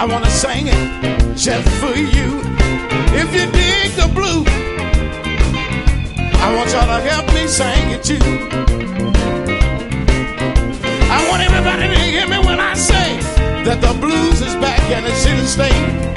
wanna sing it just for you. If you dig the blues, I want y'all to help me sing it too. I want everybody to hear me when I say that the blues is back in the city state.